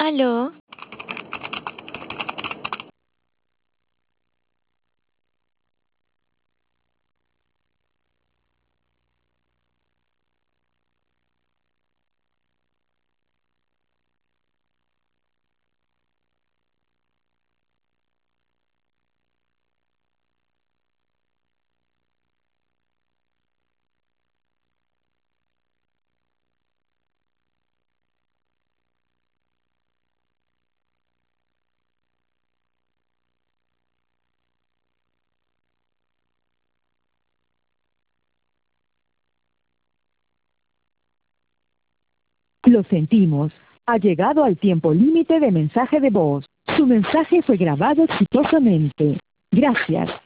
¿Aló? Lo sentimos. Ha llegado al tiempo límite de mensaje de voz. Su mensaje fue grabado exitosamente. Gracias.